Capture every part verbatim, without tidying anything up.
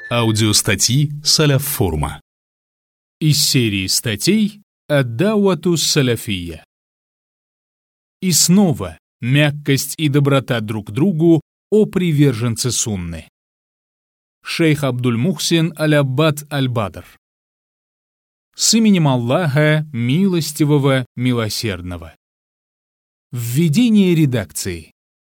Аудиостатьи Салаф Форума. Из серии статей «Ад-Дауату Салафия». И снова мягкость и доброта друг к другу о приверженце сунны. Шейх Абдуль-Мухсин Аль-Аббад Аль-Бадр. С именем Аллаха, милостивого, милосердного. Введение редакции.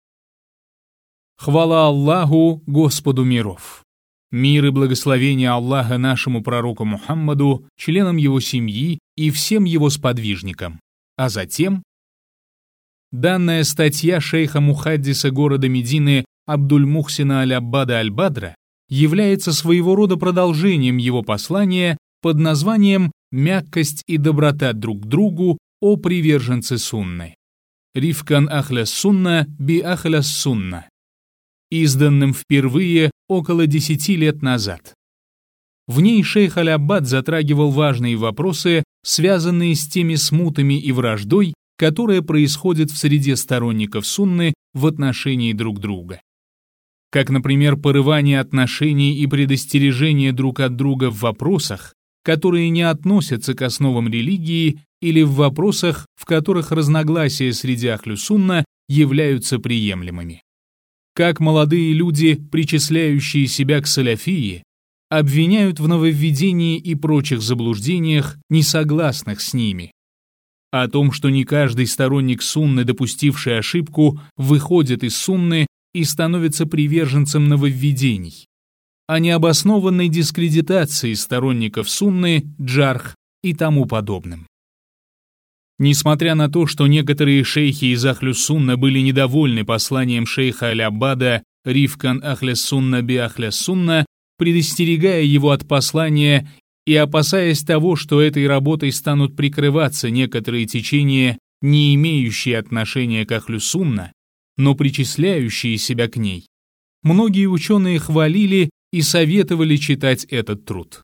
Хвала Аллаху, Господу миров. Мир и благословение Аллаха нашему пророку Мухаммаду, членам его семьи и всем его сподвижникам. А затем данная статья шейха Мухаддиса города Медины Абдуль-Мухсина Аль-Аббада Аль-Бадра является своего рода продолжением его послания под названием «Мягкость и доброта друг к другу о приверженце сунны». Рифкан ахля сунна би ахля сунна, изданным впервые около десяти лет назад. В ней шейх Аль-Аббад затрагивал важные вопросы, связанные с теми смутами и враждой, которая происходит в среде сторонников сунны в отношении друг друга. Как, например, порывание отношений и предостережение друг от друга в вопросах, которые не относятся к основам религии, или в вопросах, в которых разногласия среди ахлю сунна являются приемлемыми. Как молодые люди, причисляющие себя к салафии, обвиняют в нововведении и прочих заблуждениях, несогласных с ними. О том, что не каждый сторонник сунны, допустивший ошибку, выходит из сунны и становится приверженцем нововведений. О необоснованной дискредитации сторонников сунны, джарх и тому подобным. Несмотря на то, что некоторые шейхи из ахлю сунна были недовольны посланием шейха Аль-Аббада «Рифкан ахля сунна би ахля сунна», предостерегая его от послания и опасаясь того, что этой работой станут прикрываться некоторые течения, не имеющие отношения к ахлю сунна, но причисляющие себя к ней, многие ученые хвалили и советовали читать этот труд.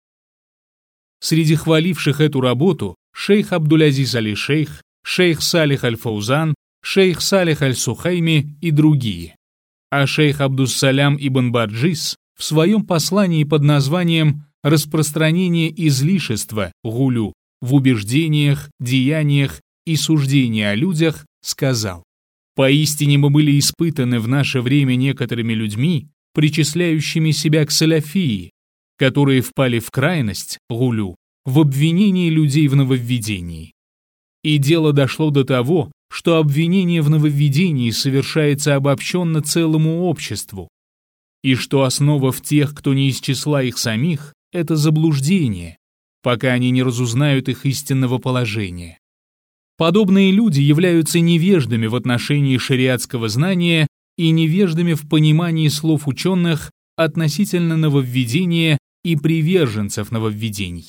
Среди хваливших эту работу шейх Абдуль-Азиз Али-Шейх, шейх Салих Аль-Фаузан, шейх Салих Аль-Сухайми и другие. А шейх Абдус-Салям ибн Барджис в своем послании под названием «Распространение излишества гулю в убеждениях, деяниях и суждении о людях» сказал: «Поистине мы были испытаны в наше время некоторыми людьми, причисляющими себя к салафии, которые впали в крайность, гулю, в обвинении людей в нововведении. И дело дошло до того, что обвинение в нововведении совершается обобщенно целому обществу, и что основа в тех, кто не из числа их самих, это заблуждение, пока они не разузнают их истинного положения. Подобные люди являются невеждами в отношении шариатского знания и невеждами в понимании слов ученых относительно нововведения и приверженцев нововведений.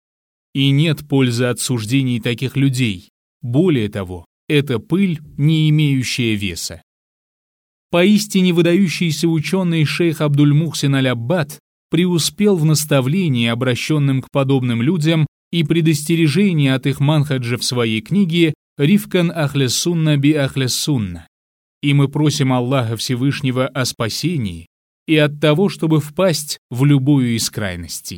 И нет пользы от суждений таких людей. Более того, это пыль, не имеющая веса. Поистине выдающийся ученый шейх Абдуль-Мухсин Аль-Аббад преуспел в наставлении, обращенном к подобным людям, и предостережении от их манхаджа в своей книге «Рифкан ахля сунна би ахля сунна». И мы просим Аллаха Всевышнего о спасении и от того, чтобы впасть в любую из крайностей.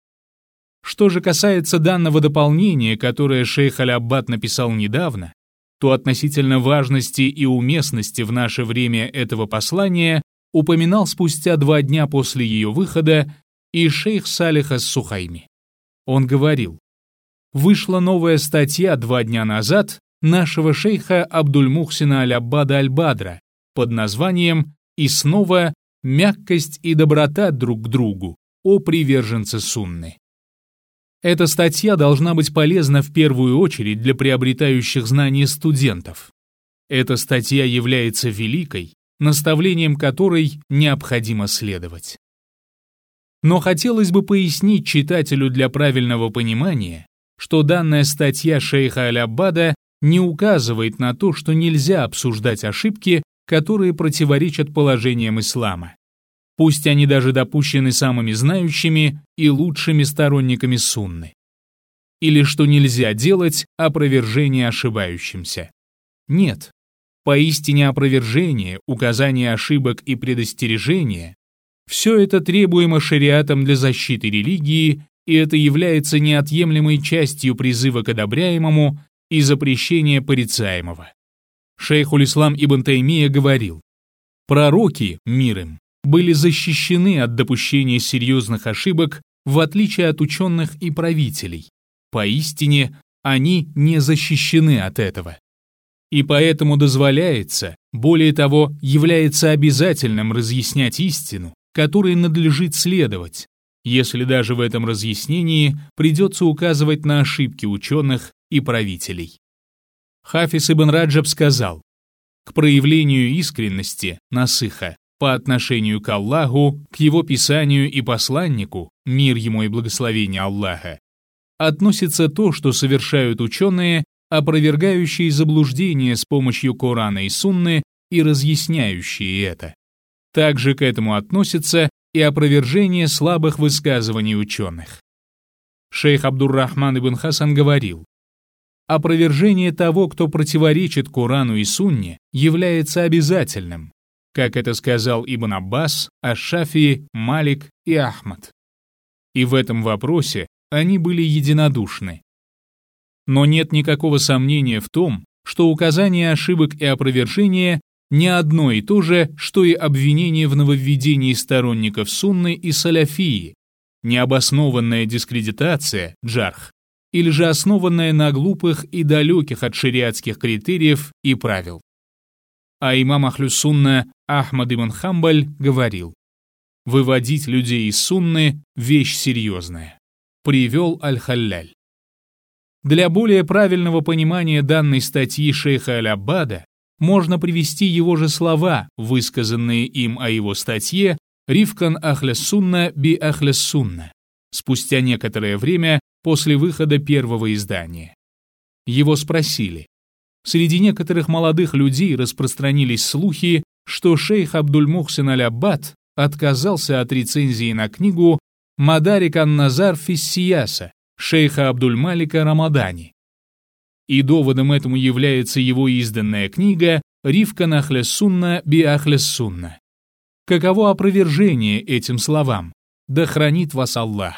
Что же касается данного дополнения, которое шейх Аль-Аббад написал недавно, то относительно важности и уместности в наше время этого послания упоминал спустя два дня после ее выхода и шейх Салих ас-Сухайми. Он говорил: «Вышла новая статья два дня назад нашего шейха Абдуль-Мухсина Аль-Аббада Аль-Бадра под названием «И снова мягкость и доброта друг к другу о приверженце сунны». Эта статья должна быть полезна в первую очередь для приобретающих знания студентов. Эта статья является великой, наставлением которой необходимо следовать. Но хотелось бы пояснить читателю для правильного понимания, что данная статья шейха Аль-Аббада не указывает на то, что нельзя обсуждать ошибки, которые противоречат положениям ислама. Пусть они даже допущены самыми знающими и лучшими сторонниками сунны. Или что нельзя делать опровержение ошибающимся. Нет, поистине опровержение, указание ошибок и предостережение Все это требуемо шариатом для защиты религии, и это является неотъемлемой частью призыва к одобряемому и запрещения порицаемого. Шейхуль-Ислам Ибн Таймия говорил: пророки, мир им, были защищены от допущения серьезных ошибок, в отличие от ученых и правителей. Поистине, они не защищены от этого. И поэтому дозволяется, более того, является обязательным разъяснять истину, которой надлежит следовать, если даже в этом разъяснении придется указывать на ошибки ученых и правителей. Хафиз ибн Раджаб сказал: к проявлению искренности, насыха, по отношению к Аллаху, к его писанию и посланнику, мир ему и благословение Аллаха, относится то, что совершают ученые, опровергающие заблуждения с помощью Корана и Сунны и разъясняющие это. Также к этому относится и опровержение слабых высказываний ученых. Шейх Абдур-Рахман ибн Хасан говорил: опровержение того, кто противоречит Корану и Сунне, является обязательным, как это сказал Ибн Аббас, Аш-Шафии, Малик и Ахмад. И в этом вопросе они были единодушны. Но нет никакого сомнения в том, что указание ошибок и опровержение не одно и то же, что и обвинение в нововведении сторонников сунны и саляфии, необоснованная дискредитация, джарх, или же основанная на глупых и далеких от шариатских критериев и правил. А имам Ахлюс-Сунна Ахмад ибн Хамбаль говорил: выводить людей из сунны – вещь серьезная. Привел Аль-Халляль. Для более правильного понимания данной статьи шейха Аль-Аббада можно привести его же слова, высказанные им о его статье «Ривкан Ахлес-Сунна би Ахлес-Сунна» спустя некоторое время после выхода первого издания. Его спросили: среди некоторых молодых людей распространились слухи, что шейх Абдуль-Мухсин Аль-Аббад отказался от рецензии на книгу «Мадарик ан-Назар фис-Сияса» шейха Абдуль-Малика Рамадани. И доводом этому является его изданная книга «Ривкан Ахлес-Сунна би Ахлес-Сунна». Каково опровержение этим словам? Да хранит вас Аллах.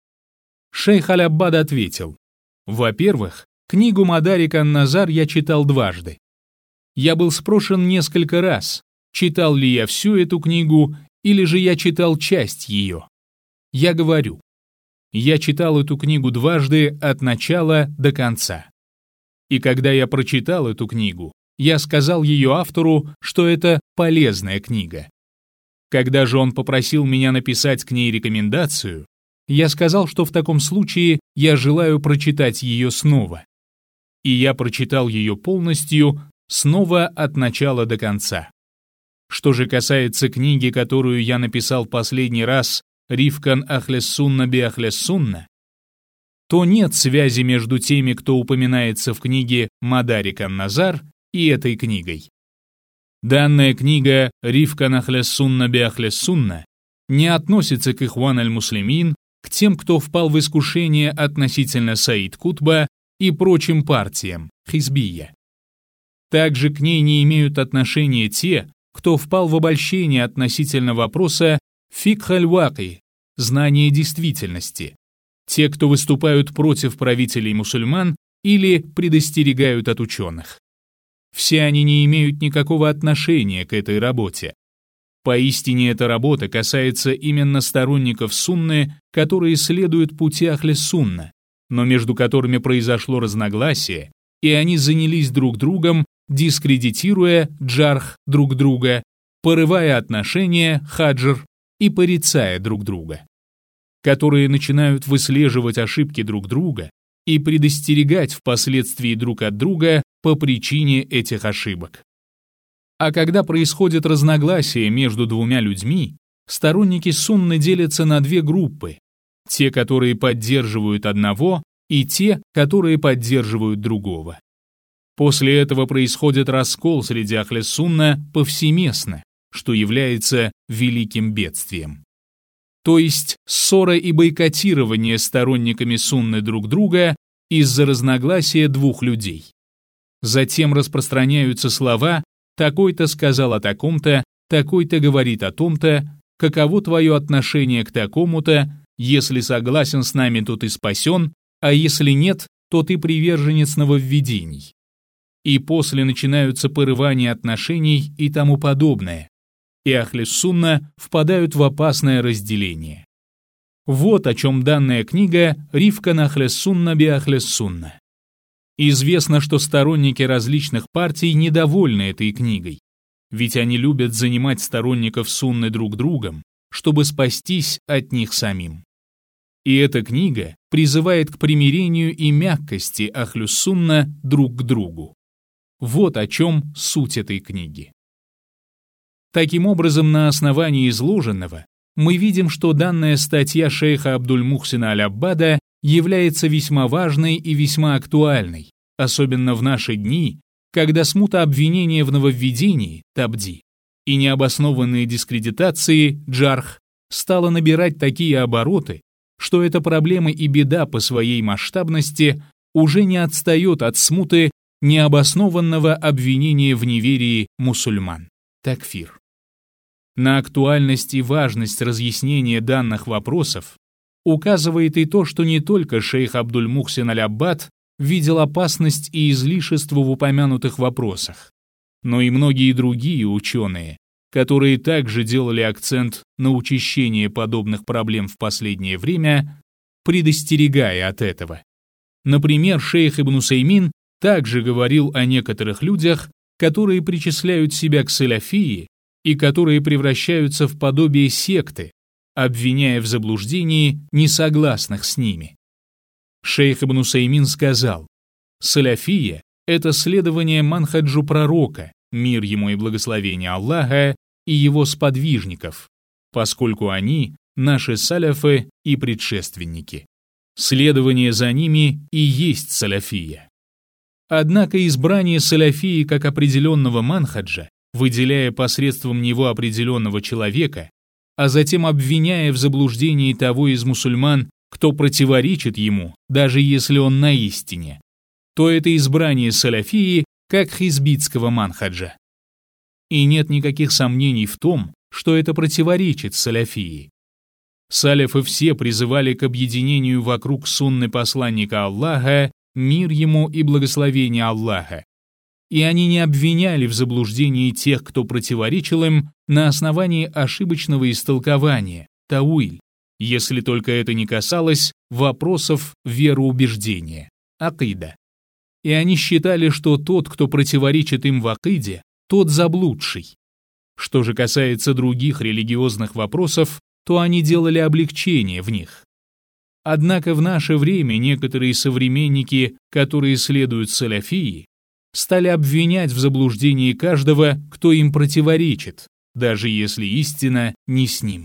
Шейх Аль-Аббад ответил: во-первых, книгу «Мадарик ан-Назар» я читал дважды. Я был спрошен несколько раз, читал ли я всю эту книгу, или же я читал часть ее. Я говорю: я читал эту книгу дважды от начала до конца. И когда я прочитал эту книгу, я сказал ее автору, что это полезная книга. Когда же он попросил меня написать к ней рекомендацию, я сказал, что в таком случае я желаю прочитать ее снова. И я прочитал ее полностью, снова от начала до конца. Что же касается книги, которую я написал последний раз, «Ривкан Ахлес-Сунна би Ахлес-Сунна», то нет связи между теми, кто упоминается в книге «Мадарик ан-Назар» и этой книгой. Данная книга «Ривкан Ахлес-Сунна би Ахлес-Сунна» не относится к Ихван аль-Муслимин, к тем, кто впал в искушение относительно Саид Кутба и прочим партиям, хизбия. Также к ней не имеют отношения те, кто впал в обольщение относительно вопроса фикх аль-ваки, знание действительности, те, кто выступают против правителей мусульман или предостерегают от ученых. Все они не имеют никакого отношения к этой работе. Поистине эта работа касается именно сторонников сунны, которые следуют пути Ахлес-Сунна, но между которыми произошло разногласие, и они занялись друг другом, дискредитируя джарх друг друга, порывая отношения, хаджр, и порицая друг друга, которые начинают выслеживать ошибки друг друга и предостерегать впоследствии друг от друга по причине этих ошибок. А когда происходит разногласие между двумя людьми, сторонники сунны делятся на две группы: те, которые поддерживают одного, и те, которые поддерживают другого. После этого происходит раскол среди Ахлес-Сунна повсеместно, что является великим бедствием. То есть ссора и бойкотирование сторонниками сунны друг друга из-за разногласия двух людей. Затем распространяются слова «такой-то сказал о таком-то», «такой-то говорит о том-то», каково твое отношение к такому-то, если согласен с нами, то ты спасен, а если нет, то ты приверженец нововведений. И после начинаются порывания отношений и тому подобное, и Ахлис-Сунна впадают в опасное разделение. Вот о чем данная книга «Ривкан Ахлис-Сунна би Ахлис-Сунна». Известно, что сторонники различных партий недовольны этой книгой, ведь они любят занимать сторонников сунны друг другом, чтобы спастись от них самим. И эта книга призывает к примирению и мягкости Ахлюс-Сунна друг к другу. Вот о чем суть этой книги. Таким образом, на основании изложенного, мы видим, что данная статья шейха Абдуль-Мухсина Аль-Аббада является весьма важной и весьма актуальной, особенно в наши дни, когда смута обвинения в нововведении, табди, и необоснованные дискредитации, джарх, стала набирать такие обороты, что эта проблема и беда по своей масштабности уже не отстает от смуты необоснованного обвинения в неверии мусульман, такфир. На актуальность и важность разъяснения данных вопросов указывает и то, что не только шейх Абдуль-Мухсин Аль-Аббад видел опасность и излишество в упомянутых вопросах, но и многие другие ученые, которые также делали акцент на учащение подобных проблем в последнее время, предостерегая от этого. Например, шейх Ибн Усаймин также говорил о некоторых людях, которые причисляют себя к салафии и которые превращаются в подобие секты, обвиняя в заблуждении несогласных с ними. Шейх Ибн Усаймин сказал: «Салафия — это следование манхаджу пророка, мир ему и благословение Аллаха, и его сподвижников, поскольку они — наши салафы и предшественники. Следование за ними и есть салафия». Однако избрание салафии как определенного манхаджа, выделяя посредством него определенного человека, а затем обвиняя в заблуждении того из мусульман, кто противоречит ему, даже если он на истине, то это избрание салафии как хизбитского манхаджа. И нет никаких сомнений в том, что это противоречит салафии. Салафы все призывали к объединению вокруг сунны посланника Аллаха, мир ему и благословение Аллаха. И они не обвиняли в заблуждении тех, кто противоречил им, на основании ошибочного истолкования, тауиль, если только это не касалось вопросов вероубеждения, акида. И они считали, что тот, кто противоречит им в акиде, тот заблудший. Что же касается других религиозных вопросов, то они делали облегчение в них. Однако в наше время некоторые современники, которые следуют салафии, стали обвинять в заблуждении каждого, кто им противоречит, даже если истина не с ним.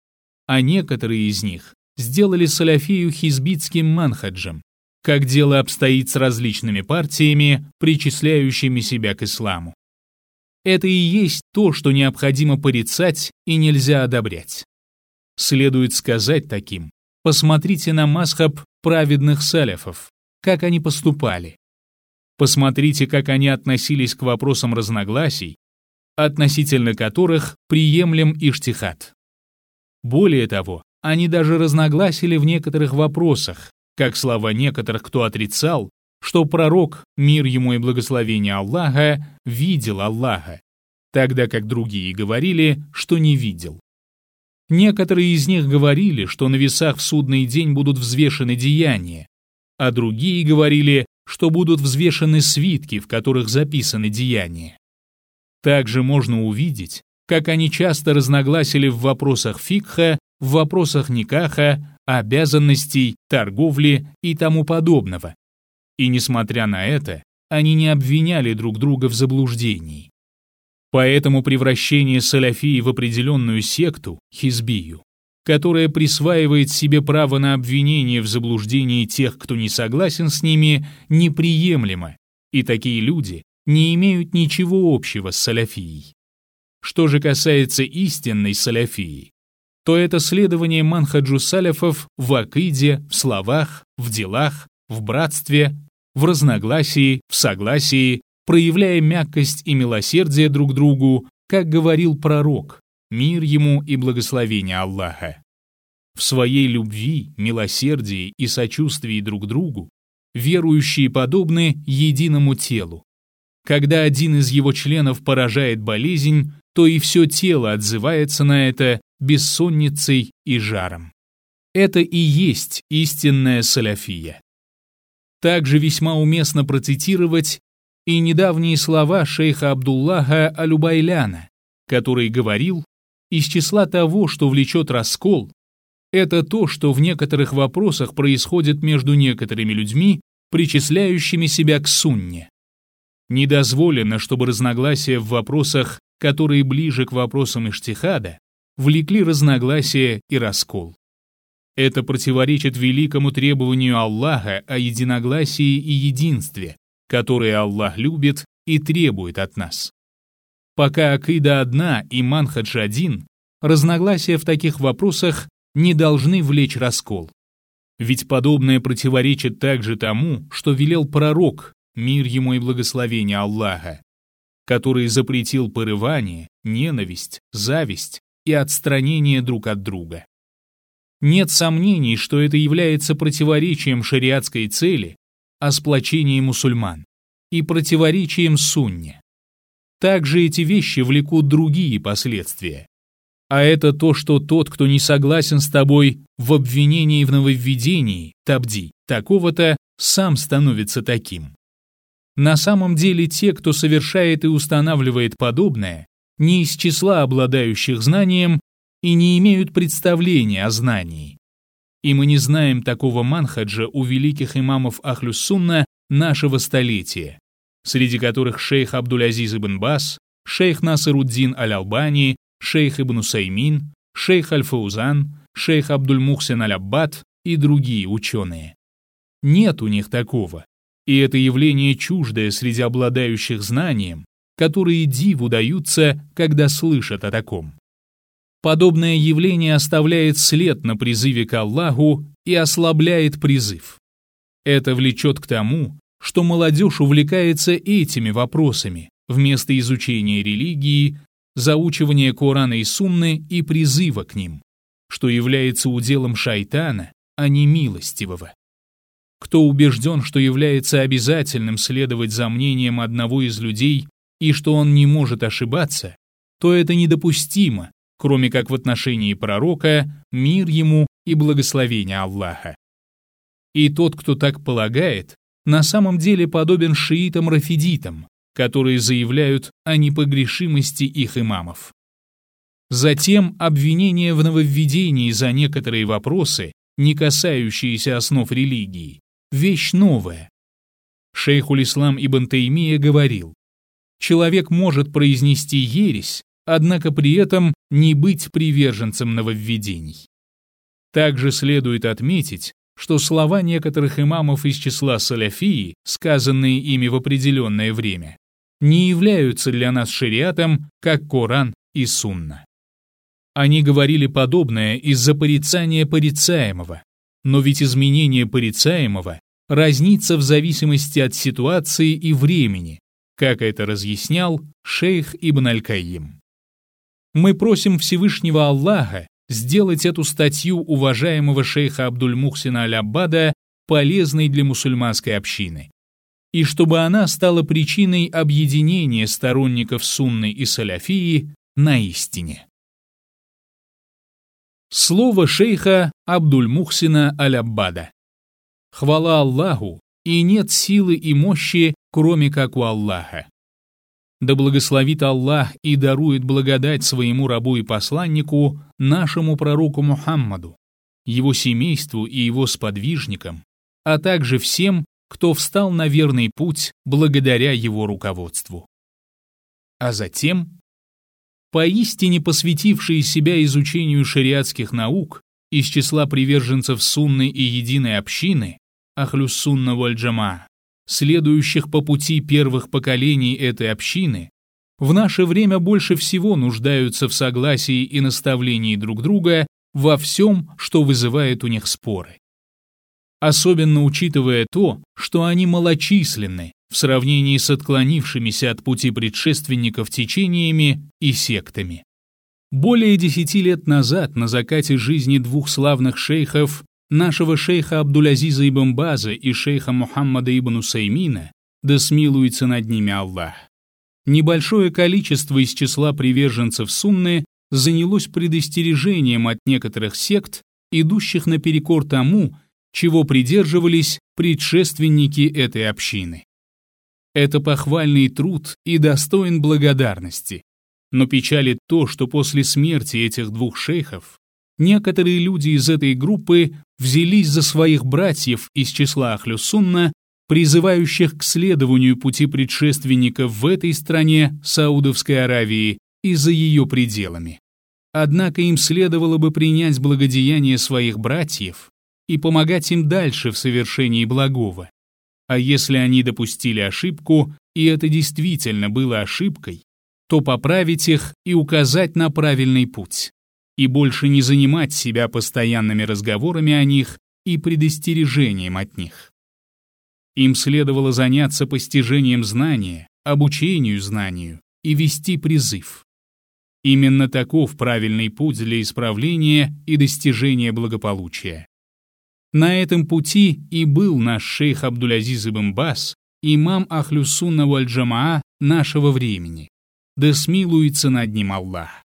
А некоторые из них сделали салафию хизбитским манхаджем, как дело обстоит с различными партиями, причисляющими себя к исламу. Это и есть то, что необходимо порицать и нельзя одобрять. Следует сказать таким: посмотрите на мазхаб праведных салафов, как они поступали. Посмотрите, как они относились к вопросам разногласий, относительно которых приемлем иджтихад. Более того, они даже разногласили в некоторых вопросах, как слова некоторых, кто отрицал, что пророк, мир ему и благословение Аллаха, видел Аллаха, тогда как другие говорили, что не видел. Некоторые из них говорили, что на весах в судный день будут взвешены деяния, а другие говорили, что будут взвешены свитки, в которых записаны деяния. Также можно увидеть, как они часто разногласили в вопросах фикха, в вопросах никаха, обязанностей, торговли и тому подобного. И несмотря на это, они не обвиняли друг друга в заблуждении. Поэтому превращение салафии в определенную секту, хизбию, которая присваивает себе право на обвинение в заблуждении тех, кто не согласен с ними, неприемлемо, и такие люди не имеют ничего общего с салафией. Что же касается истинной салафии, то это следование манхаджу салафов в акиде, в словах, в делах, в братстве, в разногласии, в согласии, проявляя мягкость и милосердие друг другу, как говорил пророк, мир ему и благословение Аллаха. В своей любви, милосердии и сочувствии друг другу верующие подобны единому телу. Когда один из его членов поражает болезнь, то и все тело отзывается на это бессонницей и жаром. Это и есть истинная салафия. Также весьма уместно процитировать и недавние слова шейха Абдуллаха Аль-Убайляна, который говорил: из числа того, что влечет раскол, это то, что в некоторых вопросах происходит между некоторыми людьми, причисляющими себя к сунне. Не дозволено, чтобы разногласия в вопросах, которые ближе к вопросам иджтихада, влекли разногласия и раскол. Это противоречит великому требованию Аллаха о единогласии и единстве, которое Аллах любит и требует от нас. Пока акида одна и манхадж один, разногласия в таких вопросах не должны влечь раскол. Ведь подобное противоречит также тому, что велел пророк, мир ему и благословение Аллаха, который запретил порывание, ненависть, зависть и отстранение друг от друга. Нет сомнений, что это является противоречием шариатской цели о сплочении мусульман и противоречием сунне. Также эти вещи влекут другие последствия. А это то, что тот, кто не согласен с тобой в обвинении в нововведении, табди, такого-то, сам становится таким. На самом деле те, кто совершает и устанавливает подобное, не из числа обладающих знанием и не имеют представления о знании. И мы не знаем такого манхаджа у великих имамов Ахлюс-Сунна нашего столетия, среди которых шейх Абдуль-Азиз ибн Баз, шейх Насир-уд-Дин Аль-Албани, шейх Ибн Усаймин, шейх Аль-Фаузан, шейх Абдуль-Мухсин Аль-Аббад и другие ученые. Нет у них такого, и это явление чуждое среди обладающих знанием, которые диву даются, когда слышат о таком. Подобное явление оставляет след на призыве к Аллаху и ослабляет призыв. Это влечет к тому, что молодежь увлекается этими вопросами вместо изучения религии, заучивания Корана и Сунны и призыва к ним, что является уделом шайтана, а не милостивого. Кто убежден, что является обязательным следовать за мнением одного из людей и что он не может ошибаться, то это недопустимо, кроме как в отношении пророка, мир ему и благословение Аллаха. И тот, кто так полагает, на самом деле подобен шиитам-рафидитам, которые заявляют о непогрешимости их имамов. Затем обвинение в нововведении за некоторые вопросы, не касающиеся основ религии, вещь новая. Шейхуль-Ислам Ибн Таймия говорил: человек может произнести ересь, однако при этом не быть приверженцем нововведений. Также следует отметить, что слова некоторых имамов из числа салафии, сказанные ими в определенное время, не являются для нас шариатом, как Коран и Сунна. Они говорили подобное из-за порицания порицаемого, но ведь изменение порицаемого разнится в зависимости от ситуации и времени, как это разъяснял шейх Ибн Аль-Кайим. Мы просим Всевышнего Аллаха сделать эту статью уважаемого шейха Абдуль-Мухсина Аль-Аббада полезной для мусульманской общины, и чтобы она стала причиной объединения сторонников сунны и салафии на истине. Слово шейха Абдуль-Мухсина Аль-Аббада. Хвала Аллаху, и нет силы и мощи, кроме как у Аллаха. Да благословит Аллах и дарует благодать своему рабу и посланнику, нашему пророку Мухаммаду, его семейству и его сподвижникам, а также всем, кто встал на верный путь благодаря его руководству. А затем, поистине посвятившие себя изучению шариатских наук из числа приверженцев сунны и единой общины, Ахлюс-Сунна валь-Джамаа, следующих по пути первых поколений этой общины, в наше время больше всего нуждаются в согласии и наставлении друг друга во всем, что вызывает у них споры. Особенно учитывая то, что они малочисленны в сравнении с отклонившимися от пути предшественников течениями и сектами. Более десяти лет назад, на закате жизни двух славных шейхов, нашего шейха Абдулязиза ибн База и шейха Мухаммада ибн Усаймина, да смилуется над ними Аллах, небольшое количество из числа приверженцев сунны занялось предостережением от некоторых сект, идущих наперекор тому, чего придерживались предшественники этой общины. Это похвальный труд и достоин благодарности. Но печалит то, что после смерти этих двух шейхов некоторые люди из этой группы взялись за своих братьев из числа Ахлю-Сунна, призывающих к следованию пути предшественников в этой стране, Саудовской Аравии, и за ее пределами. Однако им следовало бы принять благодеяние своих братьев и помогать им дальше в совершении благого. А если они допустили ошибку, и это действительно было ошибкой, то поправить их и указать на правильный путь, и больше не занимать себя постоянными разговорами о них и предостережением от них. Им следовало заняться постижением знания, обучению знанию и вести призыв. Именно таков правильный путь для исправления и достижения благополучия. На этом пути и был наш шейх Абдулязиз ибн Баз, имам Ахлю-Сунна валь-Джамаа нашего времени. Да смилуется над ним Аллах.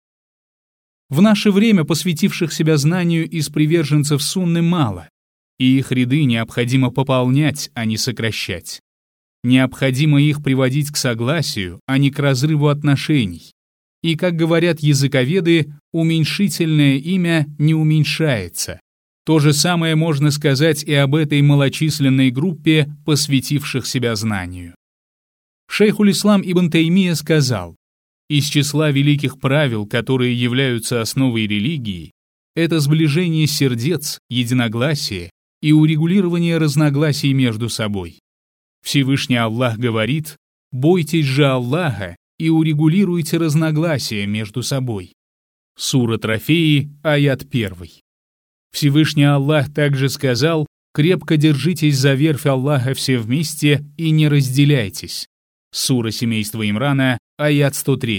В наше время посвятивших себя знанию из приверженцев сунны мало, и их ряды необходимо пополнять, а не сокращать. Необходимо их приводить к согласию, а не к разрыву отношений. И, как говорят языковеды, уменьшительное имя не уменьшается. То же самое можно сказать и об этой малочисленной группе, посвятивших себя знанию. Шейхуль-Ислам ибн Таймия сказал: из числа великих правил, которые являются основой религии, это сближение сердец, единогласие и урегулирование разногласий между собой. Всевышний Аллах говорит: «Бойтесь же Аллаха и урегулируйте разногласия между собой». Сура Трофеи, аят первый. Всевышний Аллах также сказал: «Крепко держитесь за верфь Аллаха все вместе и не разделяйтесь». Сура семейства Имрана, аят сто три.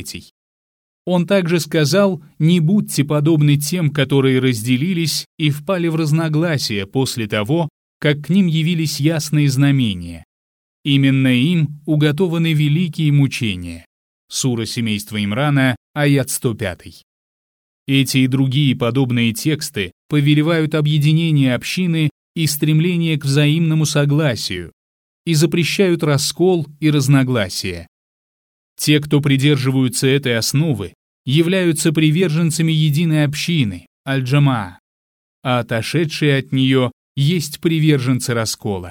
Он также сказал: «Не будьте подобны тем, которые разделились и впали в разногласия после того, как к ним явились ясные знамения. Именно им уготованы великие мучения». Сура семейства Имрана, аят сто пять. Эти и другие подобные тексты повелевают объединение общины и стремление к взаимному согласию, и запрещают раскол и разногласия. Те, кто придерживаются этой основы, являются приверженцами единой общины, аль-Джамаа, а отошедшие от нее есть приверженцы раскола.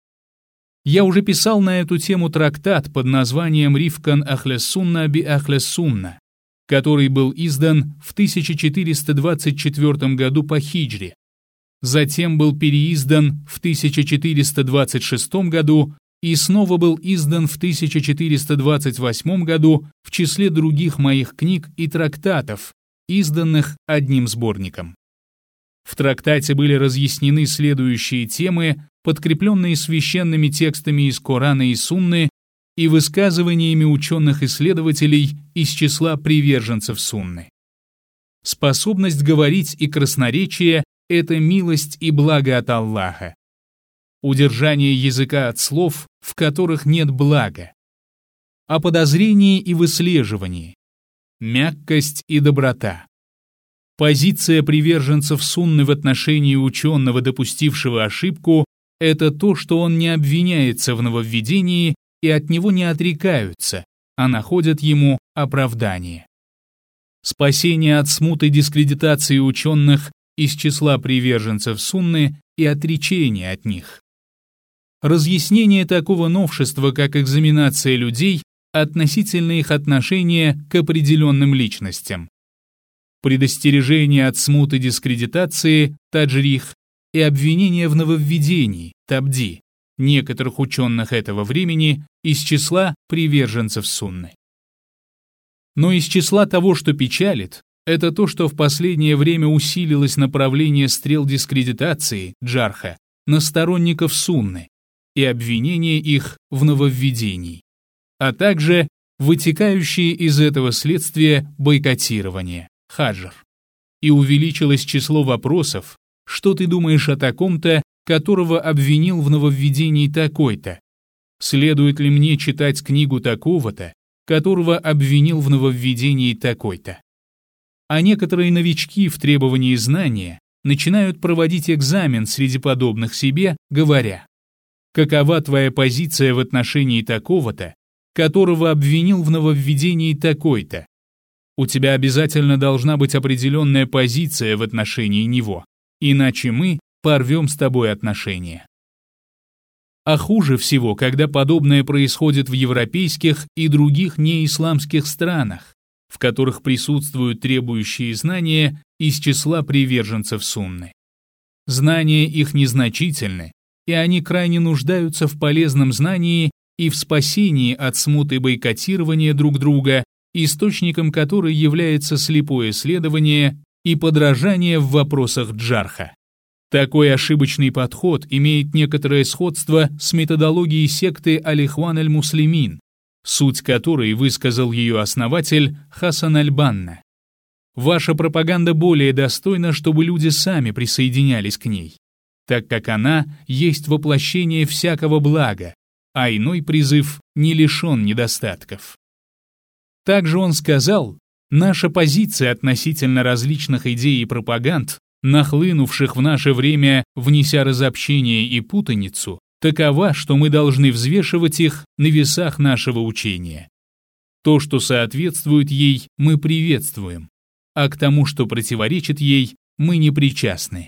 Я уже писал на эту тему трактат под названием «Рифкан Ахля-Сунна би Ахля-Сунна», который был издан в тысяча четыреста двадцать четвёртом году по хиджре. Затем был переиздан в тысяча четыреста двадцать шестом году и снова был издан в тысяча четыреста двадцать восьмом году в числе других моих книг и трактатов, изданных одним сборником. В трактате были разъяснены следующие темы, подкрепленные священными текстами из Корана и Сунны и высказываниями ученых-исследователей из числа приверженцев Сунны. Способность говорить и красноречие — это милость и благо от Аллаха. Удержание языка от слов, в которых нет блага. О подозрении и выслеживании. Мягкость и доброта. Позиция приверженцев Сунны в отношении ученого, допустившего ошибку, это то, что он не обвиняется в нововведении и от него не отрекаются, а находят ему оправдание. Спасение от смуты дискредитации ученых из числа приверженцев Сунны и отречение от них. Разъяснение такого новшества, как экзаменация людей относительно их отношения к определенным личностям. Предостережение от смуты дискредитации, таджрих, и обвинение в нововведении, табди, некоторых ученых этого времени из числа приверженцев Сунны. Но из числа того, что печалит, это то, что в последнее время усилилось направление стрел дискредитации, джарха, на сторонников Сунны и обвинение их в нововведении, а также вытекающие из этого следствия бойкотирование, хаджр. И увеличилось число вопросов, что ты думаешь о таком-то, которого обвинил в нововведении такой-то? Следует ли мне читать книгу такого-то, которого обвинил в нововведении такой-то? А некоторые новички в требовании знания начинают проводить экзамен среди подобных себе, говоря: «Какова твоя позиция в отношении такого-то, которого обвинил в нововведении такой-то?» У тебя обязательно должна быть определенная позиция в отношении него, иначе мы порвем с тобой отношения. А хуже всего, когда подобное происходит в европейских и других неисламских странах, в которых присутствуют требующие знания из числа приверженцев сунны. Знания их незначительны, и они крайне нуждаются в полезном знании и в спасении от смуты бойкотирования друг друга, источником которой является слепое следование и подражание в вопросах джарха. Такой ошибочный подход имеет некоторое сходство с методологией секты Аль-Ихван аль-Муслимин, суть которой высказал ее основатель Хасан аль-Банна. Ваша пропаганда более достойна, чтобы люди сами присоединялись к ней, так как она есть воплощение всякого блага, а иной призыв не лишен недостатков. Также он сказал: наша позиция относительно различных идей и пропаганд, нахлынувших в наше время, внеся разобщение и путаницу, такова, что мы должны взвешивать их на весах нашего учения. То, что соответствует ей, мы приветствуем, а к тому, что противоречит ей, мы не причастны.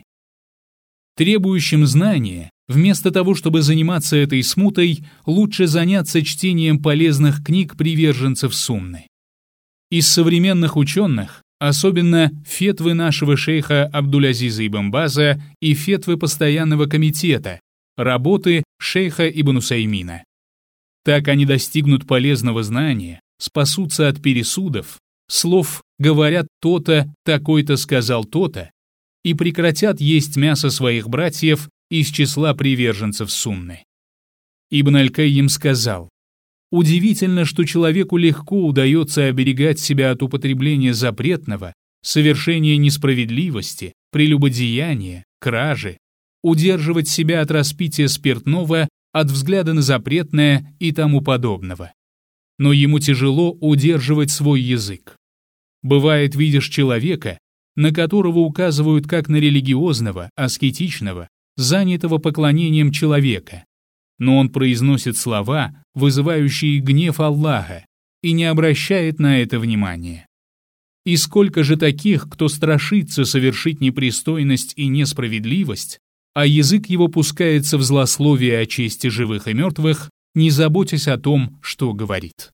Требующим знания, вместо того, чтобы заниматься этой смутой, лучше заняться чтением полезных книг приверженцев сунны. Из современных ученых, особенно фетвы нашего шейха Абдуль-Азиза ибн База и фетвы постоянного комитета, работы шейха Ибн Усаймина. Так они достигнут полезного знания, спасутся от пересудов, слов «говорят то-то, такой-то сказал то-то» и прекратят есть мясо своих братьев из числа приверженцев сунны. Ибн Аль-Кайим сказал: «Удивительно, что человеку легко удается оберегать себя от употребления запретного, совершения несправедливости, прелюбодеяния, кражи, удерживать себя от распития спиртного, от взгляда на запретное и тому подобного. Но ему тяжело удерживать свой язык. Бывает, видишь человека, на которого указывают как на религиозного, аскетичного, занятого поклонением человека, но он произносит слова, вызывающие гнев Аллаха, и не обращает на это внимания. И сколько же таких, кто страшится совершить непристойность и несправедливость, а язык его пускается в злословие о чести живых и мертвых, не заботясь о том, что говорит.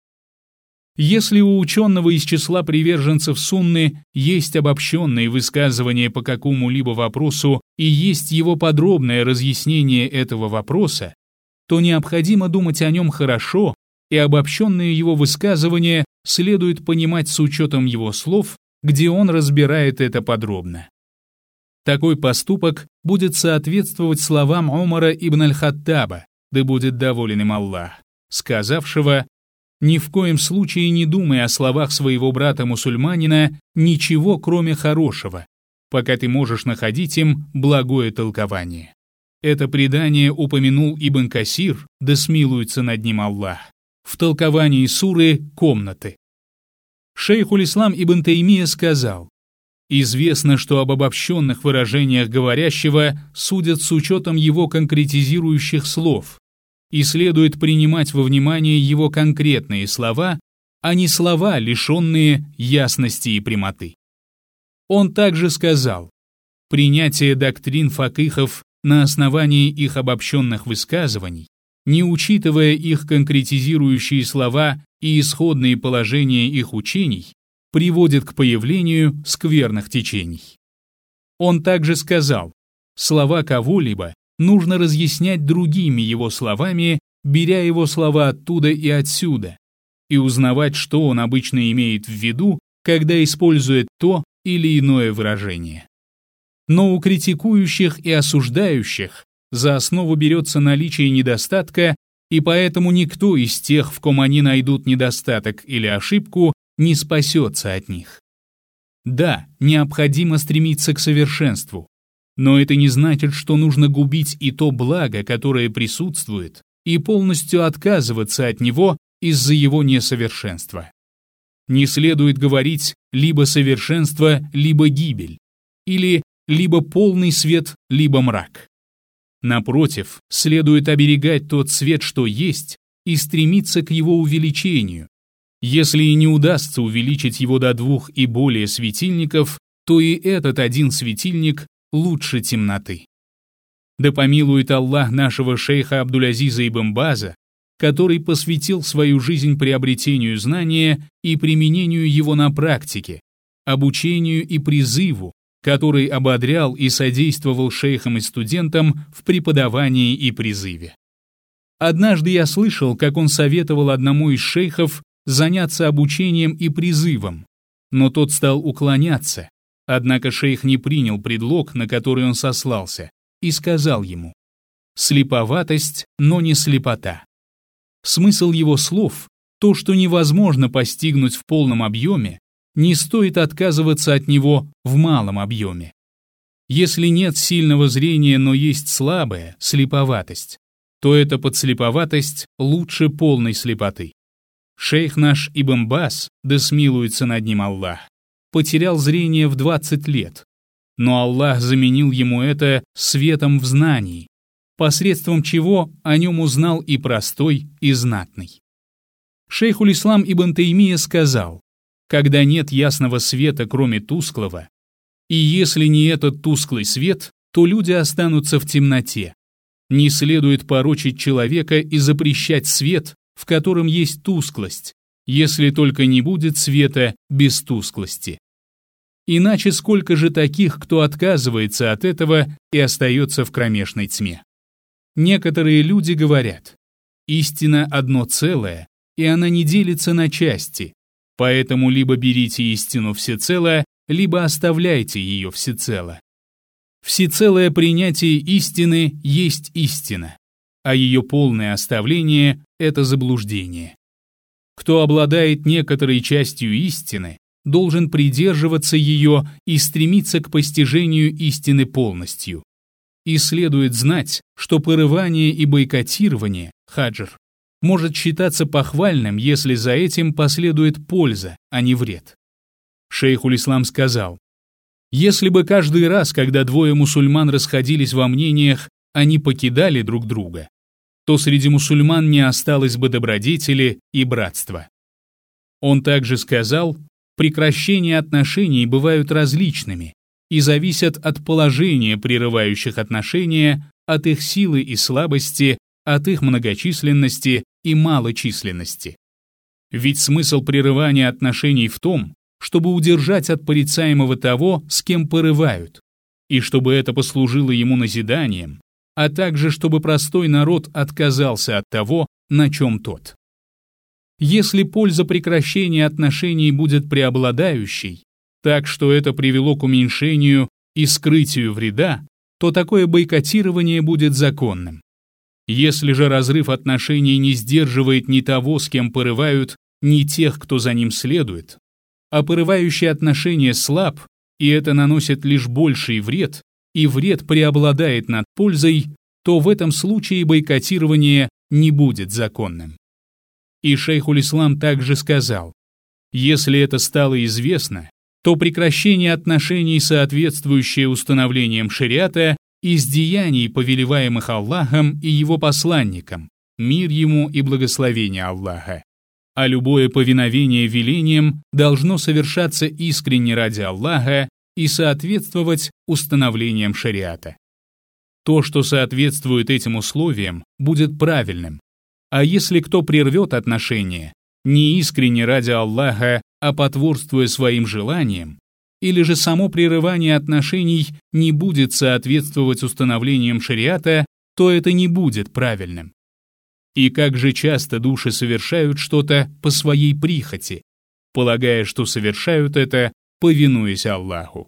Если у ученого из числа приверженцев сунны есть обобщенные высказывания по какому-либо вопросу и есть его подробное разъяснение этого вопроса, то необходимо думать о нем хорошо, и обобщенные его высказывания следует понимать с учетом его слов, где он разбирает это подробно. Такой поступок будет соответствовать словам Умара ибн аль-Хаттаба, да будет доволен им Аллах, сказавшего: «Ни в коем случае не думай о словах своего брата-мусульманина ничего, кроме хорошего, пока ты можешь находить им благое толкование». Это предание упомянул Ибн Касир, да смилуется над ним Аллах, в толковании суры «Комнаты». Шейхуль-Ислам Ибн Таймия сказал: «Известно, что об обобщенных выражениях говорящего судят с учетом его конкретизирующих слов, и следует принимать во внимание его конкретные слова, а не слова, лишенные ясности и прямоты». Он также сказал: «Принятие доктрин факихов на основании их обобщенных высказываний, не учитывая их конкретизирующие слова и исходные положения их учений, приводит к появлению скверных течений». Он также сказал: «Слова кого-либо нужно разъяснять другими его словами, беря его слова оттуда и отсюда, и узнавать, что он обычно имеет в виду, когда использует то или иное выражение». Но у критикующих и осуждающих за основу берется наличие недостатка, и поэтому никто из тех, в ком они найдут недостаток или ошибку, не спасется от них. Да, необходимо стремиться к совершенству, но это не значит, что нужно губить и то благо, которое присутствует, и полностью отказываться от него из-за его несовершенства. Не следует говорить либо совершенство, либо гибель, или либо полный свет, либо мрак. Напротив, следует оберегать тот свет, что есть, и стремиться к его увеличению. Если и не удастся увеличить его до двух и более светильников, то и этот один светильник лучше темноты. Да помилует Аллах нашего шейха Абдуль-Азиза ибн База, который посвятил свою жизнь приобретению знания и применению его на практике, обучению и призыву, который ободрял и содействовал шейхам и студентам в преподавании и призыве. Однажды я слышал, как он советовал одному из шейхов заняться обучением и призывом, но тот стал уклоняться, однако шейх не принял предлог, на который он сослался, и сказал ему: «Слеповатость, но не слепота». Смысл его слов – то, что невозможно постигнуть в полном объеме, не стоит отказываться от него в малом объеме. Если нет сильного зрения, но есть слабая, слеповатость, то эта подслеповатость лучше полной слепоты. Шейх наш Ибн Баз, да смилуется над ним Аллах, потерял зрение в двадцать лет, но Аллах заменил ему это светом в знании, посредством чего о нем узнал и простой, и знатный. Шейхуль-Ислам Ибн Таймия сказал: когда нет ясного света, кроме тусклого, и если не этот тусклый свет, то люди останутся в темноте. Не следует порочить человека и запрещать свет, в котором есть тусклость, если только не будет света без тусклости. Иначе сколько же таких, кто отказывается от этого и остается в кромешной тьме? Некоторые люди говорят: истина одно целое, и она не делится на части, поэтому либо берите истину всецело, либо оставляйте ее всецело. Всецелое принятие истины есть истина, а ее полное оставление – это заблуждение. Кто обладает некоторой частью истины, должен придерживаться ее и стремиться к постижению истины полностью. И следует знать, что порывание и бойкотирование, хаджр, может считаться похвальным, если за этим последует польза, а не вред. Шейхуль-Ислам сказал: если бы каждый раз, когда двое мусульман расходились во мнениях, они покидали друг друга, то среди мусульман не осталось бы добродетели и братства. Он также сказал: прекращения отношений бывают различными и зависят от положения прерывающих отношения, от их силы и слабости, от их многочисленности и малочисленности. Ведь смысл прерывания отношений в том, чтобы удержать от порицаемого того, с кем порывают, и чтобы это послужило ему назиданием, а также чтобы простой народ отказался от того, на чем тот. Если польза прекращения отношений будет преобладающей, так что это привело к уменьшению и скрытию вреда, то такое бойкотирование будет законным. Если же разрыв отношений не сдерживает ни того, с кем порывают, ни тех, кто за ним следует, а порывающие отношения слаб, и это наносит лишь больший вред, и вред преобладает над пользой, то в этом случае бойкотирование не будет законным. И шейхуль-Ислам также сказал: если это стало известно, то прекращение отношений, соответствующее установлениям шариата, из деяний, повелеваемых Аллахом и его посланником, мир ему и благословение Аллаха. А любое повиновение велениям должно совершаться искренне ради Аллаха и соответствовать установлениям шариата. То, что соответствует этим условиям, будет правильным, а если кто прервет отношения, не искренне ради Аллаха, а потворствуя своим желаниям, или же само прерывание отношений не будет соответствовать установлениям шариата, то это не будет правильным. И как же часто души совершают что-то по своей прихоти, полагая, что совершают это, повинуясь Аллаху.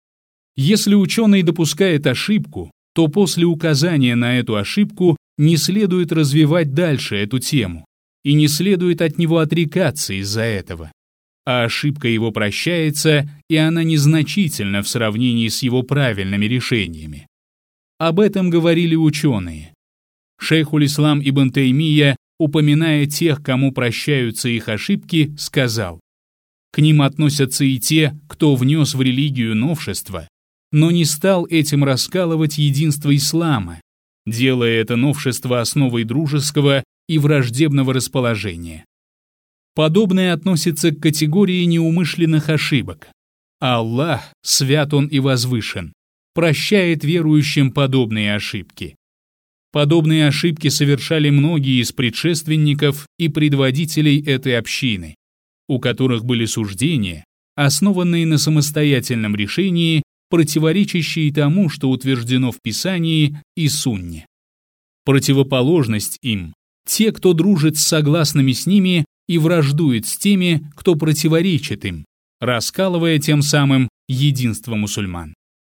Если ученый допускает ошибку, то после указания на эту ошибку не следует развивать дальше эту тему, и не следует от него отрекаться из-за этого. а ошибка его прощается, и она незначительна в сравнении с его правильными решениями. Об этом говорили ученые. Шейхуль-Ислам ибн Таймия, упоминая тех, кому прощаются их ошибки, сказал: «К ним относятся и те, кто внес в религию новшество, но не стал этим раскалывать единство ислама, делая это новшество основой дружеского и враждебного расположения. Подобное относится к категории неумышленных ошибок. А Аллах, свят Он и возвышен, прощает верующим подобные ошибки. Подобные ошибки совершали многие из предшественников и предводителей этой общины, у которых были суждения, основанные на самостоятельном решении, противоречащие тому, что утверждено в Писании и Сунне. Противоположность им – те, кто дружит с согласными с ними и враждует с теми, кто противоречит им, раскалывая тем самым единство мусульман.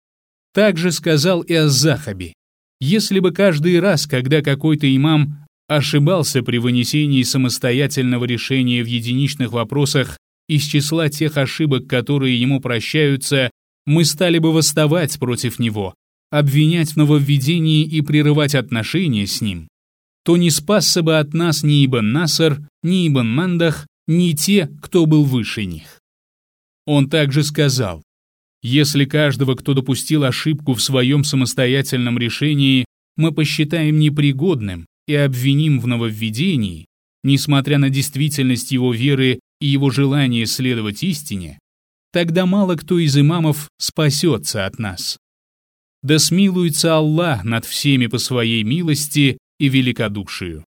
Также сказал и Аз-Захаби: если бы каждый раз, когда какой-то имам ошибался при вынесении самостоятельного решения в единичных вопросах из числа тех ошибок, которые ему прощаются, мы стали бы восставать против него, обвинять в нововведении и прерывать отношения с ним, то не спасся бы от нас ни Ибн Наср, ни Ибн Мандах, ни те, кто был выше них. Он также сказал: если каждого, кто допустил ошибку в своем самостоятельном решении, мы посчитаем непригодным и обвиним в нововведении, несмотря на действительность его веры и его желание следовать истине, тогда мало кто из имамов спасется от нас. Да смилуется Аллах над всеми по своей милости и великодушию.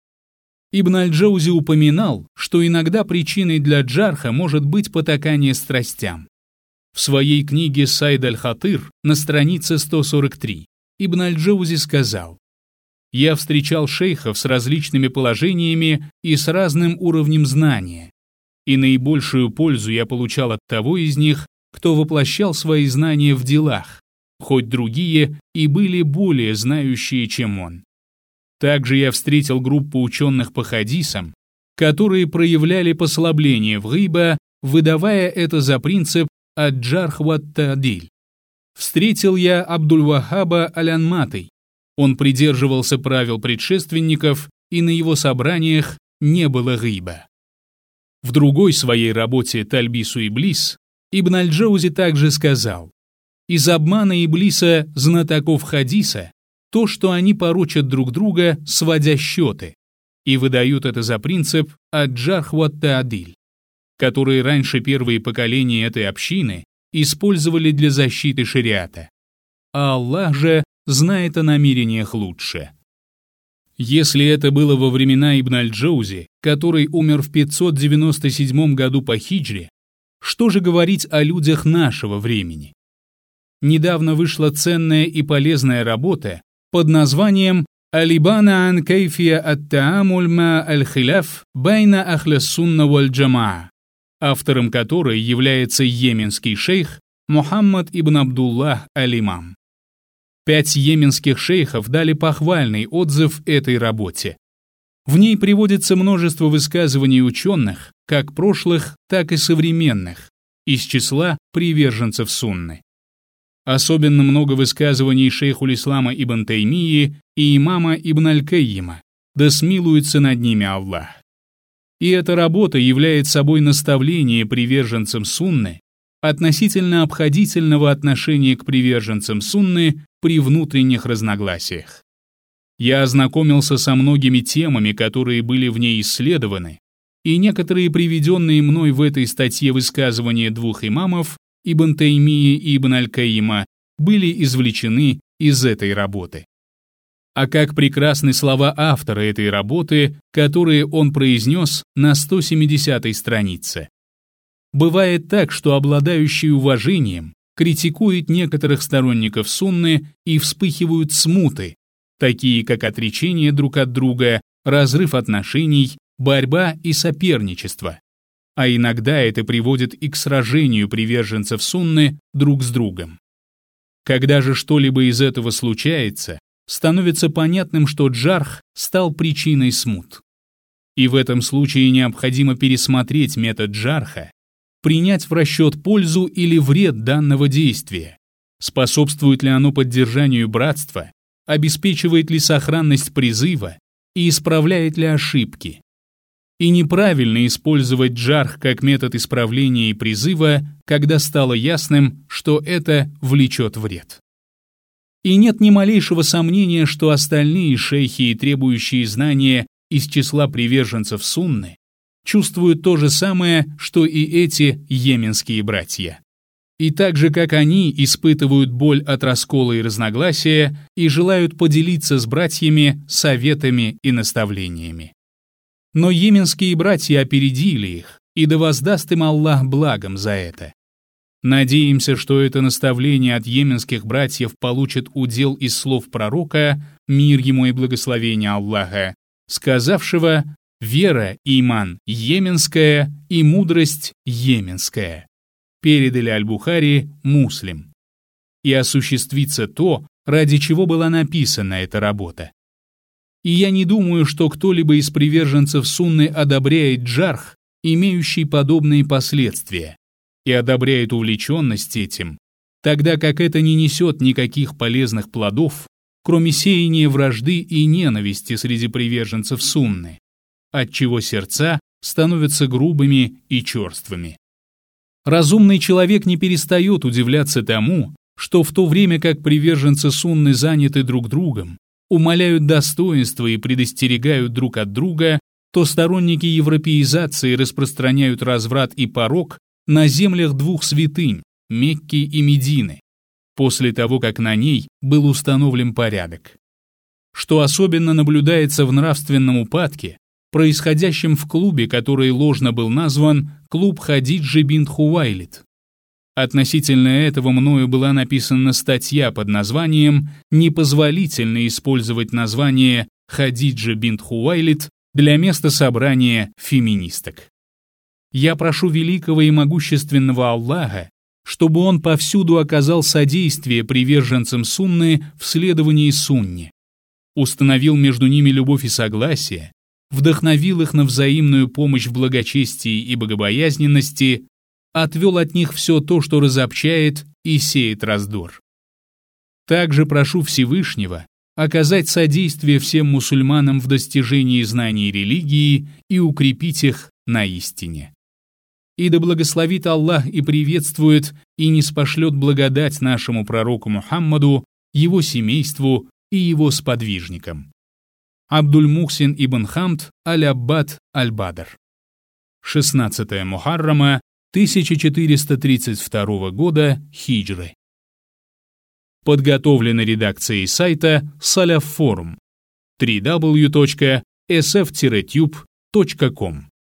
Ибн аль-Джаузи упоминал, что иногда причиной для джарха может быть потакание страстям. В своей книге «Сайд аль-Хатыр» на странице сто сорок три Ибн аль-Джаузи сказал: «Я встречал шейхов с различными положениями и с разным уровнем знания, и наибольшую пользу я получал от того из них, кто воплощал свои знания в делах, хоть другие и были более знающие, чем он. Также я встретил группу ученых по хадисам, которые проявляли послабление в гыйба, выдавая это за принцип ад-джарх ват-та'диль. Встретил я Абдуль-Вахаба аль-Анматой. Он придерживался правил предшественников, и на его собраниях не было гыйба». В другой своей работе «Тальбису Иблис» Ибн аль-Джаузи также сказал: «Из обмана Иблиса, знатоков хадиса, то, что они порочат друг друга, сводя счеты, и выдают это за принцип ад-джарх ват-та'диль, который раньше первые поколения этой общины использовали для защиты шариата. А Аллах же знает о намерениях лучше». Если это было во времена Ибн аль-Джаузи, который умер в пятьсот девяносто седьмом году по хиджре, что же говорить о людях нашего времени? Недавно вышла ценная и полезная работа под названием «Алибана ан кейфия ат-таамуль ма аль-хиляф байна ахля-сунна валь-джамаа», автором которой является йеменский шейх Мухаммад ибн Абдуллах аль-Имам. Пять йеменских шейхов дали похвальный отзыв этой работе. В ней приводится множество высказываний ученых, как прошлых, так и современных, из числа приверженцев сунны. Особенно много высказываний шейхуль-Ислама ибн Таймии и имама ибн аль-Кайима, да смилуется над ними Аллах. И эта работа является собой наставление приверженцам сунны относительно обходительного отношения к приверженцам сунны при внутренних разногласиях. Я ознакомился со многими темами, которые были в ней исследованы, и некоторые приведенные мной в этой статье высказывания двух имамов, Ибн Таймии и Ибн аль-Кайима, были извлечены из этой работы. А как прекрасны слова автора этой работы, которые он произнес на сто семидесятой странице. Бывает так, что обладающий уважением критикует некоторых сторонников сунны и вспыхивают смуты, такие как отречение друг от друга, разрыв отношений, борьба и соперничество. А иногда это приводит и к сражению приверженцев сунны друг с другом. Когда же что-либо из этого случается, становится понятным, что джарх стал причиной смут. И в этом случае необходимо пересмотреть метод джарха принять в расчет пользу или вред данного действия, способствует ли оно поддержанию братства, обеспечивает ли сохранность призыва и исправляет ли ошибки. И неправильно использовать джарх как метод исправления и призыва, когда стало ясным, что это влечет вред. И нет ни малейшего сомнения, что остальные шейхи и требующие знания из числа приверженцев сунны чувствуют то же самое, что и эти йеменские братья. И так же, как они, испытывают боль от раскола и разногласия и желают поделиться с братьями советами и наставлениями. Но йеменские братья опередили их, и да воздаст им Аллах благом за это. Надеемся, что это наставление от йеменских братьев получит удел из слов пророка, мир ему и благословение Аллаха, сказавшего: «Вера, иман, йеменская и мудрость йеменская». Передали Аль-Бухари, Муслим. И осуществится то, ради чего была написана эта работа. И я не думаю, что кто-либо из приверженцев сунны одобряет джарх, имеющий подобные последствия, и одобряет увлеченность этим, тогда как это не несет никаких полезных плодов, кроме сеяния вражды и ненависти среди приверженцев сунны, отчего сердца становятся грубыми и черствыми. Разумный человек не перестает удивляться тому, что в то время как приверженцы сунны заняты друг другом, умаляют достоинства и предостерегают друг от друга, то сторонники европеизации распространяют разврат и порок на землях двух святынь, Мекки и Медины, после того, как на ней был установлен порядок. Что особенно наблюдается в нравственном упадке, происходящем в клубе, который ложно был назван «Клуб Хадиджи бинт Хувайлид». Относительно этого мною была написана статья под названием «Непозволительно использовать название Хадиджа бинт Хувайлид для места собрания феминисток». Я прошу великого и могущественного Аллаха, чтобы он повсюду оказал содействие приверженцам сунны в следовании сунне, установил между ними любовь и согласие, вдохновил их на взаимную помощь в благочестии и богобоязненности, отвел от них все то, что разобщает и сеет раздор. Также прошу Всевышнего оказать содействие всем мусульманам в достижении знаний религии и укрепить их на истине. И да благословит Аллах и приветствует и ниспошлет благодать нашему пророку Мухаммаду, его семейству и его сподвижникам. Абдуль-Мухсин ибн Хамд аль-Аббад аль-Бадр. шестнадцатое Мухаррама тысяча четыреста тридцать второго года хиджры. Подготовлено редакцией сайта Салаф Форум. дабл ю дабл ю дабл ю точка эс эф тире тьюб точка ком